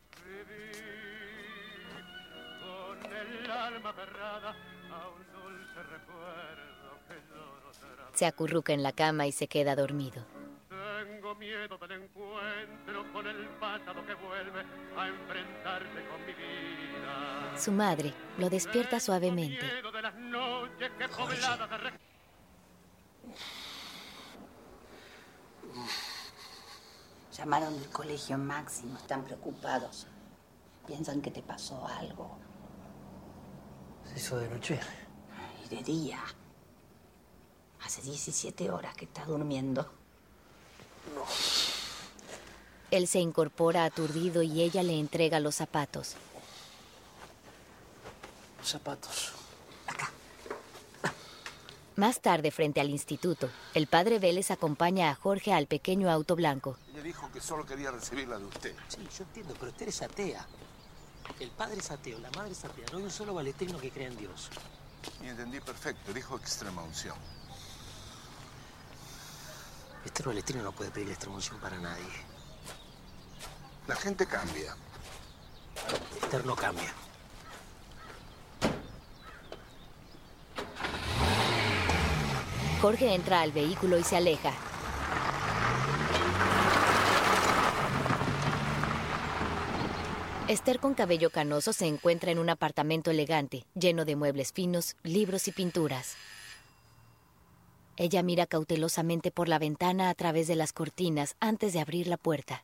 Se acurruca en la cama y se queda dormido. Tengo miedo del encuentro con el pasado que vuelve a enfrentarse con mi vida. Su madre lo despierta suavemente. Miedo de las noches que pobladas de re- Llamaron del colegio Máximo, están preocupados. Piensan que te pasó algo. ¿Se hizo de noche? Y de día. Hace diecisiete horas que estás durmiendo. No. Él se incorpora aturdido y ella le entrega los zapatos. Zapatos. Más tarde, frente al instituto, el padre Vélez acompaña a Jorge al pequeño auto blanco. Ella dijo que solo quería recibirla de usted. Sí, yo entiendo, pero usted es atea. El padre es ateo, la madre es atea. No hay un solo baletrino que crea en Dios. Y entendí perfecto. Dijo extrema unción. Este baletrino no puede pedir extrema unción para nadie. La gente cambia. Esther no cambia. Jorge entra al vehículo y se aleja. Esther, con cabello canoso, se encuentra en un apartamento elegante, lleno de muebles finos, libros y pinturas. Ella mira cautelosamente por la ventana a través de las cortinas antes de abrir la puerta.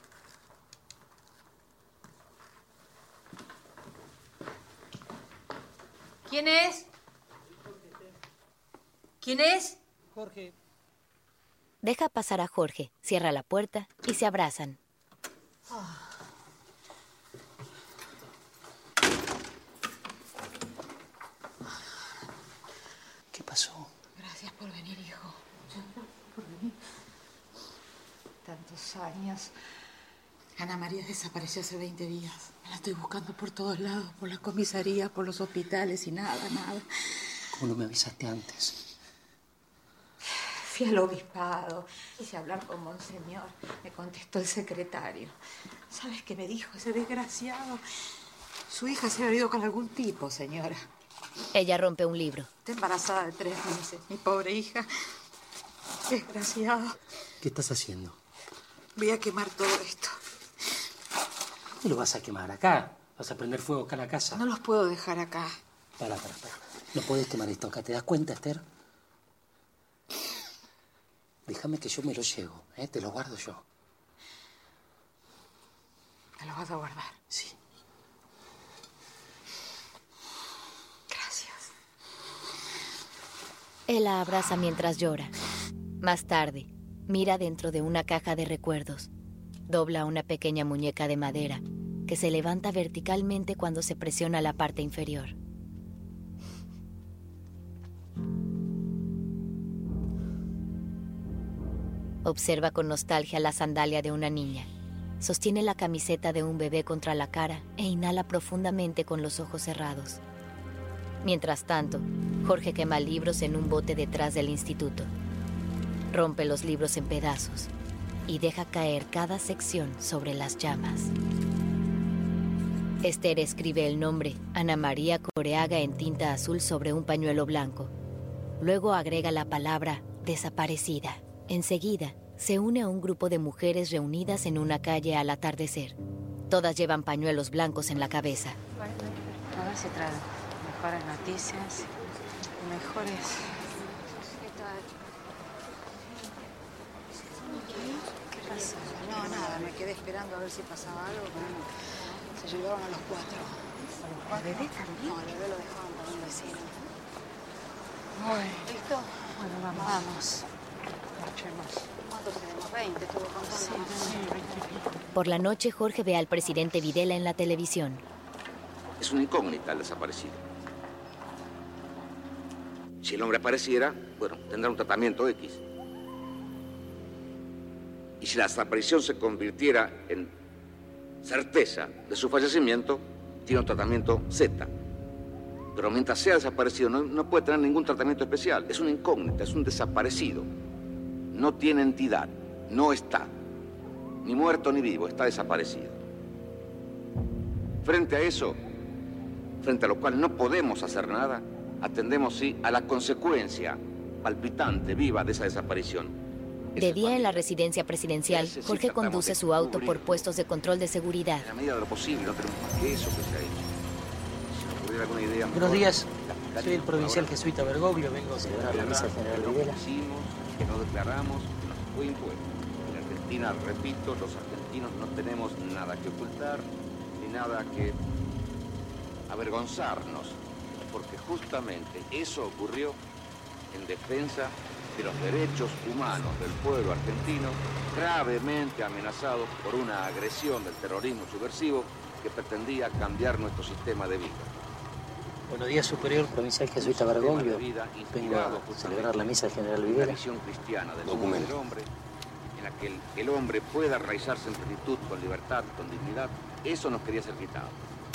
¿Quién es? ¿Quién es? Jorge. Deja pasar a Jorge, cierra la puerta y se abrazan. ¿Qué pasó? Gracias por venir, hijo. Por venir. Tantos años. Ana María desapareció hace veinte días. La estoy buscando por todos lados, por la comisaría, por los hospitales y nada, nada. ¿Cómo no me avisaste antes? Fui al obispado, quise hablar con Monseñor. Me contestó el secretario. ¿Sabes qué me dijo ese desgraciado? Su hija se ha ido con algún tipo, señora. Ella rompe un libro. Está embarazada de tres meses. Mi pobre hija. Desgraciado. ¿Qué estás haciendo? Voy a quemar todo esto. ¿Y lo vas a quemar acá? ¿Vas a prender fuego acá en la casa? No los puedo dejar acá. Para, para, para. No puedes quemar esto acá. ¿Te das cuenta, Esther? Déjame que yo me lo llevo, ¿eh? Te lo guardo yo. ¿Me lo vas a guardar? Sí. Gracias. Él la abraza mientras llora. Más tarde, mira dentro de una caja de recuerdos. Dobla una pequeña muñeca de madera que se levanta verticalmente cuando se presiona la parte inferior. Observa con nostalgia la sandalia de una niña. Sostiene la camiseta de un bebé contra la cara e inhala profundamente con los ojos cerrados. Mientras tanto, Jorge quema libros en un bote detrás del instituto. Rompe los libros en pedazos y deja caer cada sección sobre las llamas. Esther escribe el nombre Ana María Coreaga en tinta azul sobre un pañuelo blanco. Luego agrega la palabra desaparecida. Enseguida, se une a un grupo de mujeres reunidas en una calle al atardecer. Todas llevan pañuelos blancos en la cabeza. A ver si traen mejores noticias, mejores... ¿Qué tal? ¿Qué pasó? No, nada, me quedé esperando a ver si pasaba algo, pero no. Se llevaron a los cuatro. ¿A los cuatro? ¿El bebé también? No, el bebé lo dejaron con un vecino. Bueno. ¿Listo? Bueno, vamos. Vamos. ¿Cuánto tenemos? veinte, estuvo contando. Sí, sí, veinte. Por la noche, Jorge ve al presidente Videla en la televisión. Es una incógnita el desaparecido. Si el hombre apareciera, bueno, tendrá un tratamiento X. Y si la desaparición se convirtiera en certeza de su fallecimiento, tiene un tratamiento Z. Pero mientras sea desaparecido, no, no puede tener ningún tratamiento especial. Es una incógnita, es un desaparecido. No tiene entidad. no está, ni muerto ni vivo, está desaparecido. Frente a eso, frente a lo cual no podemos hacer nada, atendemos sí a la consecuencia palpitante, viva de esa desaparición. De día en la residencia presidencial, Jorge conduce su auto por puestos de control de seguridad. En la medida de lo posible, no tenemos más que eso que se ha hecho. Si nos ocurriera alguna idea mejor, Buenos días, soy el provincial jesuita Bergoglio, vengo a celebrar la misa del general Videla. Que no declaramos, que nos fue impuesto. En Argentina, repito, los argentinos no tenemos nada que ocultar, ni nada que avergonzarnos, porque justamente eso ocurrió en defensa de los derechos humanos del pueblo argentino, gravemente amenazados por una agresión del terrorismo subversivo que pretendía cambiar nuestro sistema de vida. Buenos días, superior provincial jesuita Bergoglio. Vengo a celebrar la misa del general Videla. Una visión cristiana del mundo del hombre, en la que el, el hombre pueda arraizarse en plenitud, con libertad, con dignidad, eso nos quería ser quitado.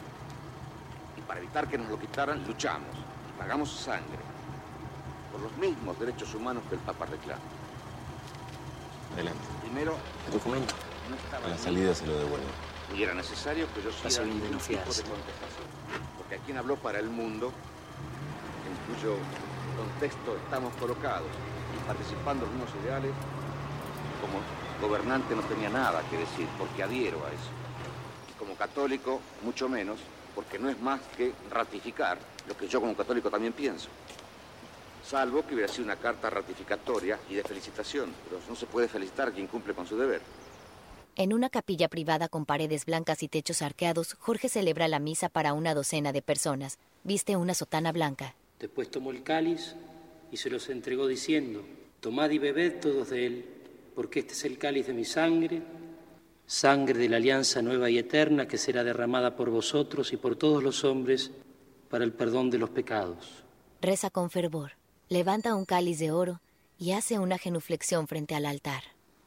Y para evitar que nos lo quitaran, luchamos y pagamos sangre por los mismos derechos humanos que el Papa reclama. Adelante. Primero, el documento. No estaba a la salida se lo devuelvo. Y era necesario que yo hiciera un tipo de contestación. Porque a quien habló para el mundo, en cuyo contexto estamos colocados y participando en los mismos ideales, como gobernante no tenía nada que decir, porque adhiero a eso. Y como católico, mucho menos, porque no es más que ratificar lo que yo como católico también pienso. Salvo que hubiera sido una carta ratificatoria y de felicitación, pero no se puede felicitar a quien cumple con su deber. En una capilla privada con paredes blancas y techos arqueados, Jorge celebra la misa para una docena de personas. Viste una sotana blanca. Después tomó el cáliz y se los entregó diciendo: tomad y bebed todos de él, porque este es el cáliz de mi sangre, sangre de la alianza nueva y eterna que será derramada por vosotros y por todos los hombres para el perdón de los pecados. Reza con fervor. Levanta un cáliz de oro y hace una genuflexión frente al altar.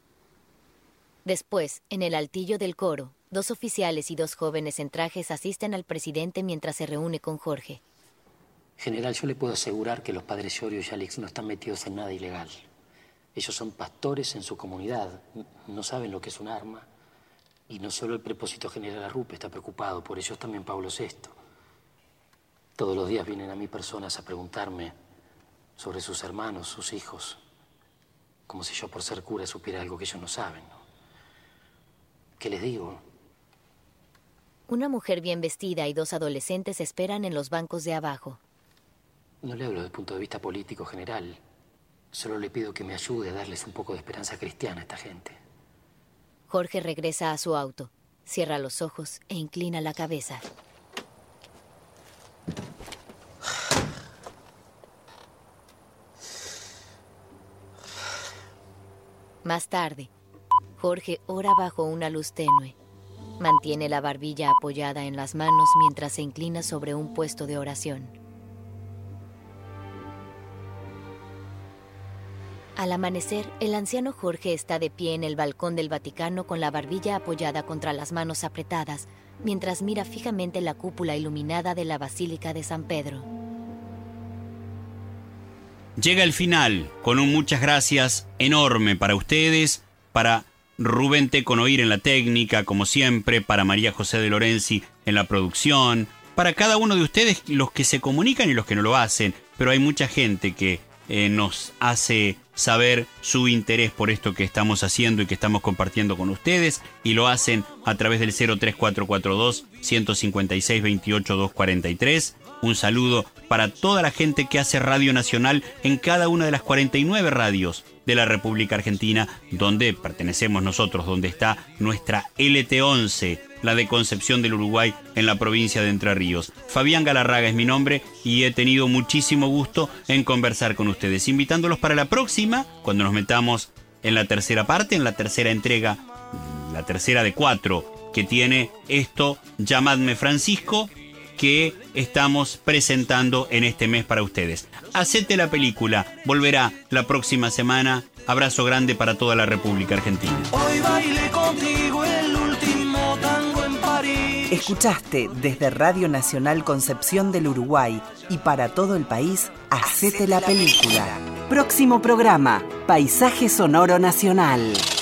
Después, en el altillo del coro, dos oficiales y dos jóvenes en trajes asisten al presidente mientras se reúne con Jorge. General, yo le puedo asegurar que los padres Llorio y Alex no están metidos en nada ilegal. Ellos son pastores en su comunidad, no saben lo que es un arma. Y no solo el prepósito general Arrupe está preocupado, por ellos también Pablo sexto. Todos los días vienen a mí personas a preguntarme sobre sus hermanos, sus hijos, como si yo por ser cura supiera algo que ellos no saben, ¿no? ¿Qué les digo? Una mujer bien vestida y dos adolescentes esperan en los bancos de abajo. No le hablo desde el punto de vista político general. Solo le pido que me ayude a darles un poco de esperanza cristiana a esta gente. Jorge regresa a su auto, cierra los ojos e inclina la cabeza. Más tarde, Jorge ora bajo una luz tenue. Mantiene la barbilla apoyada en las manos mientras se inclina sobre un puesto de oración. Al amanecer, el anciano Jorge está de pie en el balcón del Vaticano con la barbilla apoyada contra las manos apretadas, mientras mira fijamente la cúpula iluminada de la Basílica de San Pedro. Llega el final, con un muchas gracias enorme para ustedes, para Rubén Teconoir en la técnica, como siempre, para María José de Lorenzi en la producción, para cada uno de ustedes, los que se comunican y los que no lo hacen, pero hay mucha gente que eh, nos hace saber su interés por esto que estamos haciendo y que estamos compartiendo con ustedes, y lo hacen a través del cero tres cuatro cuatro dos, uno cinco seis, dos ocho, dos cuatro tres. Un saludo para toda la gente que hace Radio Nacional en cada una de las cuarenta y nueve radios de la República Argentina, donde pertenecemos nosotros, donde está nuestra L T once, la de Concepción del Uruguay, en la provincia de Entre Ríos. Fabián Galarraga es mi nombre y he tenido muchísimo gusto en conversar con ustedes, invitándolos para la próxima, cuando nos metamos en la tercera parte, en la tercera entrega, la tercera de cuatro, que tiene esto, Llamadme Francisco, que estamos presentando en este mes para ustedes. Hacete la película, volverá la próxima semana. Abrazo grande para toda la República Argentina. Hoy bailé contigo el último tango en París. Escuchaste desde Radio Nacional Concepción del Uruguay y para todo el país, Hacete la película. Próximo programa, Paisaje Sonoro Nacional.